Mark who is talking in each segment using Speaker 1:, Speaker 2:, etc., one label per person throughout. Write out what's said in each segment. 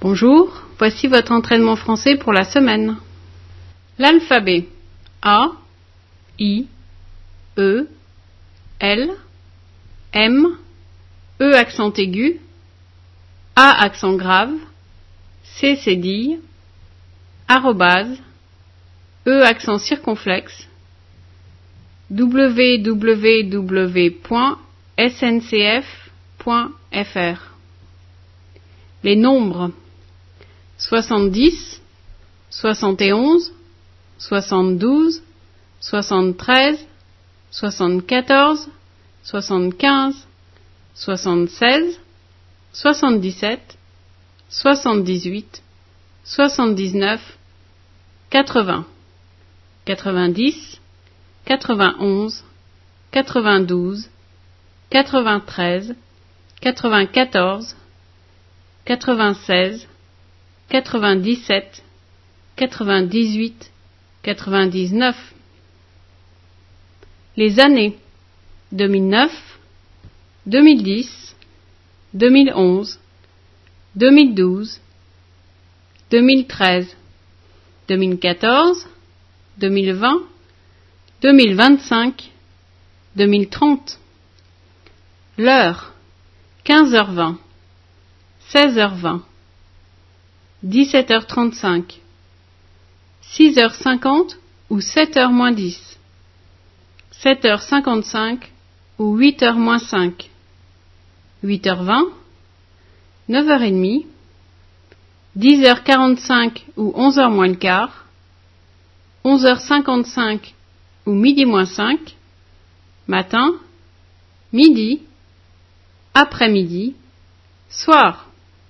Speaker 1: Bonjour, voici votre entraînement français pour la semaine. L'alphabet A, I, E, L, M, E accent aigu, A accent grave, C cédille, arrobase, E accent circonflexe, www.sncf.fr. Les nombres 70, 71, 72, 73, 74, 75, 76, 77, 78, 79, 80, 90, 91, 92, 93, 94, 96, 97, 98, 99. Les années 2009, 2010, 2011, 2012, 2013, 2014, 2020, 2025, 2030. L'heure 15h20, 16h20, 17h35, 6h50 ou 7h moins 10, 7h55 ou 8h moins 5, 8h20, 9h30, 10h45 ou 11h moins le quart, 11h55 ou midi moins 5, matin, midi, après-midi, soir.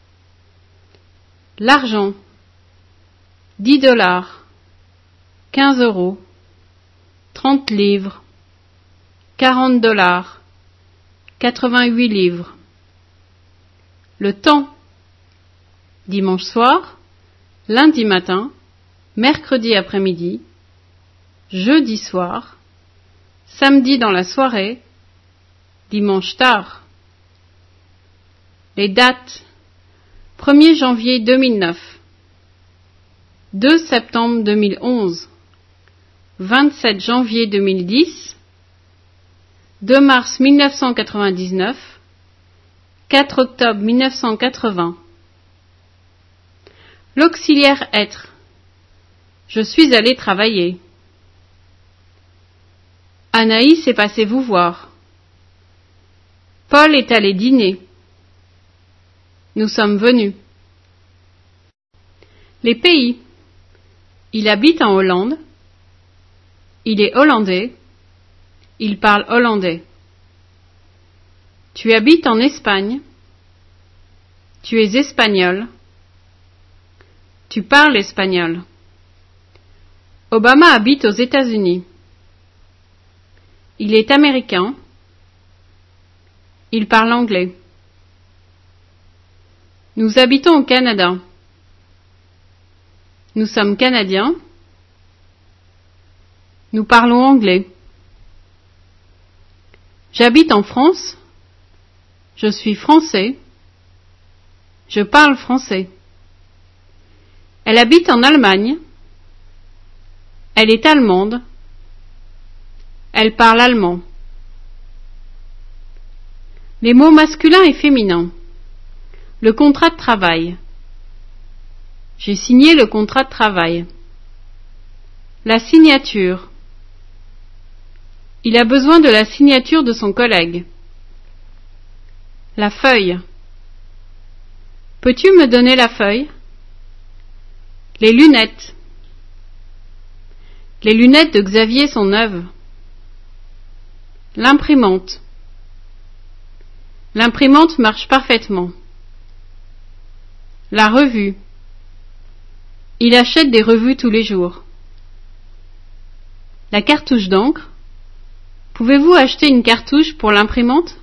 Speaker 1: L'argent 10 $, 15 €, 30 livres, 40 $, 88 livres. Le temps dimanche soir, lundi matin, mercredi après-midi, jeudi soir, samedi dans la soirée, dimanche tard. Les dates 1er janvier 2009, 2 septembre 2011, 27 janvier 2010, 2 mars 1999, 4 octobre 1980. L'auxiliaire être. Je suis allé travailler. Anaïs est passée vous voir. Paul est allé dîner. Nous sommes venus. Les pays. Il habite en Hollande. Il est hollandais. Il parle hollandais. Tu habites en Espagne. Tu es espagnol. Tu parles espagnol. Obama habite aux États-Unis. Il est américain. Il parle anglais. Nous habitons au Canada. Nous sommes canadiens. Nous parlons anglais. J'habite en France. Je suis français. Je parle français. Elle habite en Allemagne. Elle est allemande. Elle parle allemand. Les mots masculins et féminins. Le contrat de travail. J'ai signé le contrat de travail. La signature. Il a besoin de la signature de son collègue. La feuille. Peux-tu me donner la feuille? Les lunettes. Les lunettes de Xavier sont neuves. L'imprimante. L'imprimante marche parfaitement. La revue. Il achète des revues tous les jours. La cartouche d'encre. Pouvez-vous acheter une cartouche pour l'imprimante?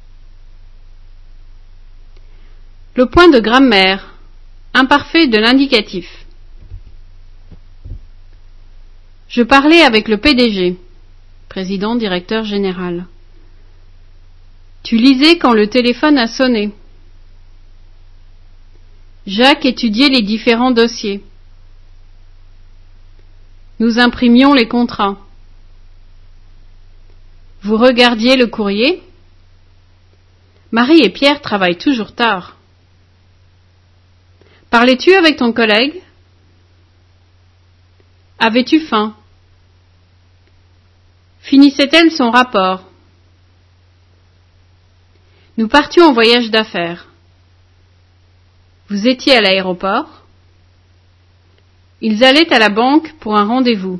Speaker 1: Le point de grammaire. Imparfait de l'indicatif. Je parlais avec le PDG, président directeur général. Tu lisais quand le téléphone a sonné. Jacques étudiait les différents dossiers. Nous imprimions les contrats. Vous regardiez le courrier. Marie et Pierre travaillent toujours tard. Parlais-tu avec ton collègue? Avais-tu faim? Finissait-elle son rapport? Nous partions en voyage d'affaires. Vous étiez à l'aéroport? Ils allaient à la banque pour un rendez-vous.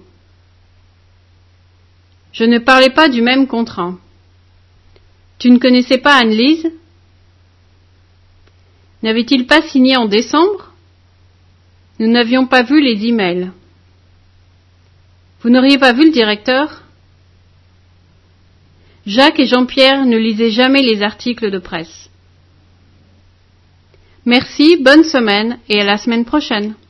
Speaker 1: Je ne parlais pas du même contrat. Tu ne connaissais pas Anne-Lise? N'avait-il pas signé en décembre? Nous n'avions pas vu les emails. Vous n'auriez pas vu le directeur? Jacques et Jean-Pierre ne lisaient jamais les articles de presse. Merci, bonne semaine et à la semaine prochaine.